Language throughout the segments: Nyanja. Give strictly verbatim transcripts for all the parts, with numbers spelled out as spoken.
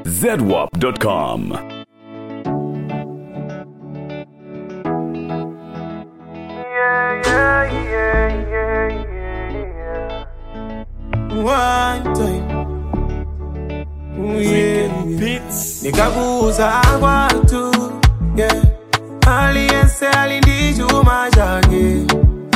zedwap dot com. One time, ooh, yeah, nikakuuza kwatu, yeah. Aliyense alindijuma jage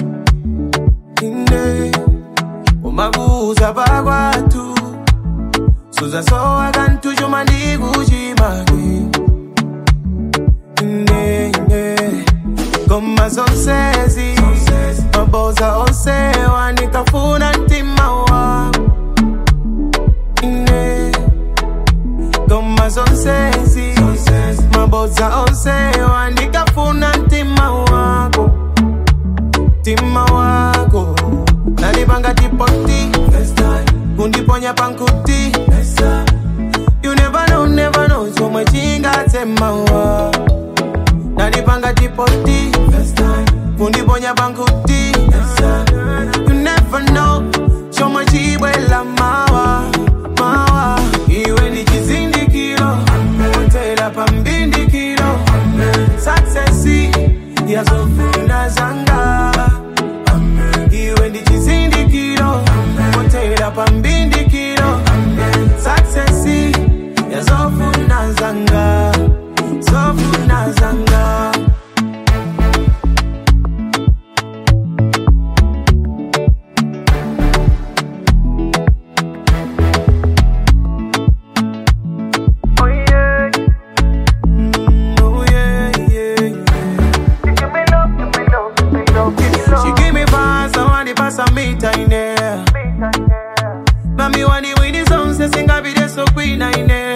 inde umakuuza pakwatu suza soa kantu juma ndikujimage inde inde goma zonsezi maboza onsewa nikafuna ntima wa inde goma zonsezi maboza onsewa nikafuna ntima wako ntima wako nalipanga tipoti kundiponya pankuti you never know never know so much inga tema wa nalipanga tipoti kundiponya pankuti you never know so much ibwela mawa mawa iwe ni chizindikiro tela pambindikiro successi yazofuna zanga iwe ndi chizindikiro tela pambindikiro successi yazofuna zanga zofuna zanga Mami wani wini zonse singa bide so queen aine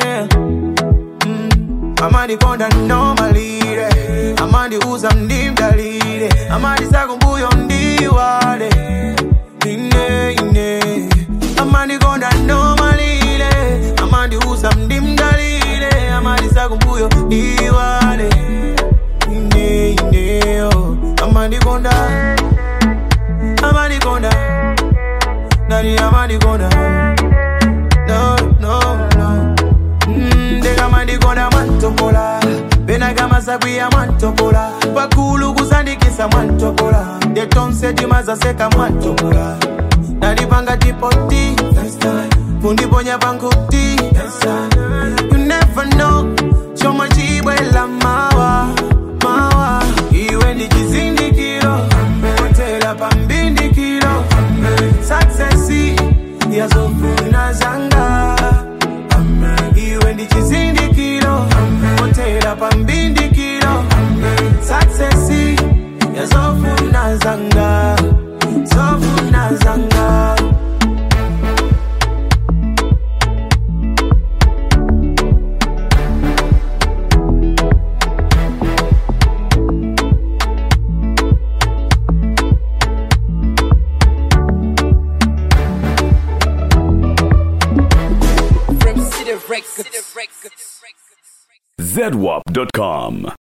Amani konda normalire Amani uza mdimdalire Amani sakumbuyo ndiwale Ine ine Amani konda normalire Amani uza mdimdalire Amani sakumbuyo ndiwale Ine ine oh. Amani konda Amani konda Nani amani konda No, no, no mm, Dega mani konda mantokola Bena gama sabwi ya mantokola Wakulu kuzandikisa mantokola Detonse jimaza seka mantokola Nani panga tipoti Kundiponya pankuti You never know Choma chibwela mawa Mawa Iwe ni chizindikiro Tela pambindikiro Successi yazofuna zanga iwe ndi chizindikiro hotela pambindikiro Successi yazofuna zanga zofuna zanga zedwap dot com.